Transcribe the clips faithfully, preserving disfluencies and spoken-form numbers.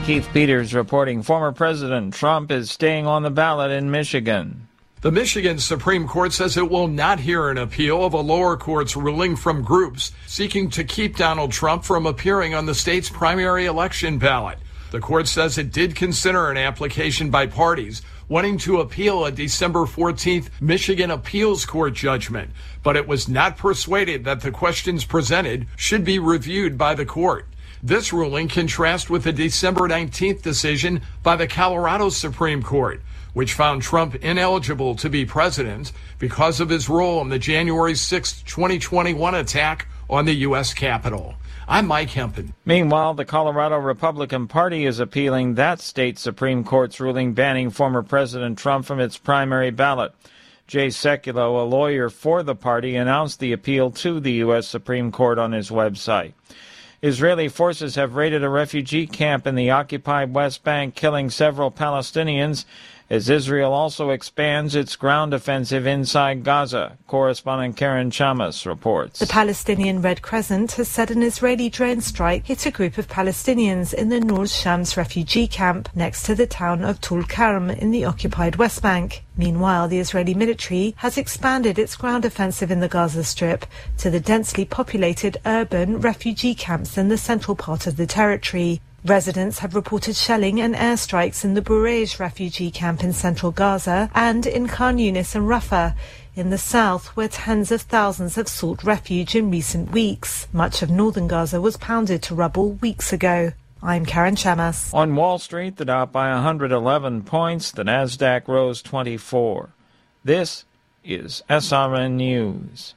Keith Peters reporting former President Trump is staying on the ballot in Michigan. The Michigan Supreme Court says it will not hear an appeal of a lower court's ruling from groups seeking to keep Donald Trump from appearing on the state's primary election ballot. The court says it did consider an application by parties wanting to appeal a December fourteenth Michigan Appeals Court judgment, but it was not persuaded that the questions presented should be reviewed by the court. This ruling contrasts with the December nineteenth decision by the Colorado Supreme Court, which found Trump ineligible to be president because of his role in the January sixth, twenty twenty-one attack on the U S Capitol. I'm Mike Hempen. Meanwhile, the Colorado Republican Party is appealing that state Supreme Court's ruling banning former President Trump from its primary ballot. Jay Sekulow, a lawyer for the party, announced the appeal to the U S Supreme Court on his website. Israeli forces have raided a refugee camp in the occupied West Bank, killing several Palestinians, as Israel also expands its ground offensive inside Gaza. Correspondent Karen Chamas reports. The Palestinian Red Crescent has said an Israeli drone strike hit a group of Palestinians in the Nur Shams refugee camp next to the town of Tul Karm in the occupied West Bank. Meanwhile, the Israeli military has expanded its ground offensive in the Gaza Strip to the densely populated urban refugee camps in the central part of the territory. Residents have reported shelling and airstrikes in the Burej refugee camp in central Gaza and in Khan Yunis and Rafah in the south, where tens of thousands have sought refuge in recent weeks. Much of northern Gaza was pounded to rubble weeks ago. I'm Karen Chamas. On Wall Street, the Dow by one hundred eleven points, the Nasdaq rose twenty-four. This is S R N News.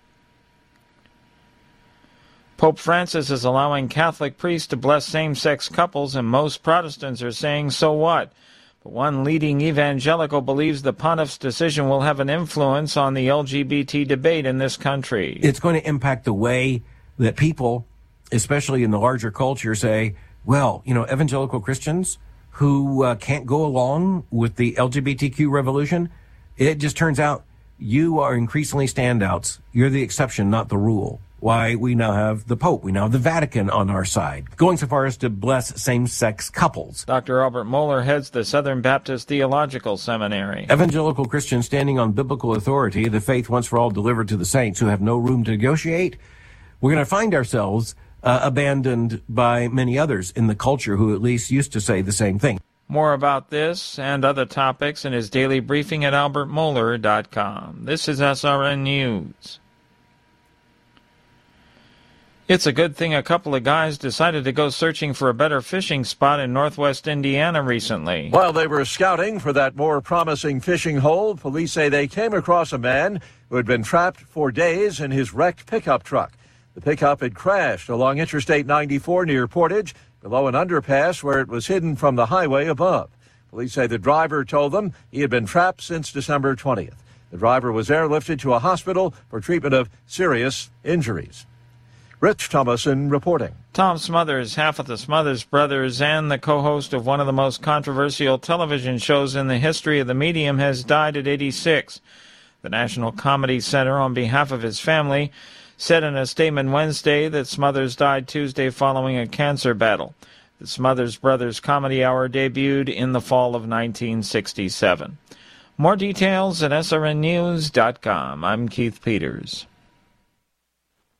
Pope Francis is allowing Catholic priests to bless same-sex couples, and most Protestants are saying, so what? But one leading evangelical believes the pontiff's decision will have an influence on the L G B T debate in this country. It's going to impact the way that people, especially in the larger culture, say, well, you know, evangelical Christians who uh, can't go along with the L G B T Q revolution, it just turns out you are increasingly standouts. You're the exception, not the rule. Why, we now have the Pope, we now have the Vatican on our side, going so far as to bless same-sex couples. Doctor Albert Mohler heads the Southern Baptist Theological Seminary. Evangelical Christians standing on biblical authority, the faith once for all delivered to the saints who have no room to negotiate. We're going to find ourselves uh, abandoned by many others in the culture who at least used to say the same thing. More about this and other topics in his daily briefing at albert mohler dot com. This is S R N News. It's a good thing a couple of guys decided to go searching for a better fishing spot in northwest Indiana recently. While they were scouting for that more promising fishing hole, police say they came across a man who had been trapped for days in his wrecked pickup truck. The pickup had crashed along Interstate ninety-four near Portage, below an underpass where it was hidden from the highway above. Police say the driver told them he had been trapped since December twentieth. The driver was airlifted to a hospital for treatment of serious injuries. Rich Thomason reporting. Tom Smothers, half of the Smothers Brothers and the co-host of one of the most controversial television shows in the history of the medium, has died at eighty-six. The National Comedy Center, on behalf of his family, said in a statement Wednesday that Smothers died Tuesday following a cancer battle. The Smothers Brothers Comedy Hour debuted in the fall of nineteen sixty-seven. More details at S R N news dot com. I'm Keith Peters.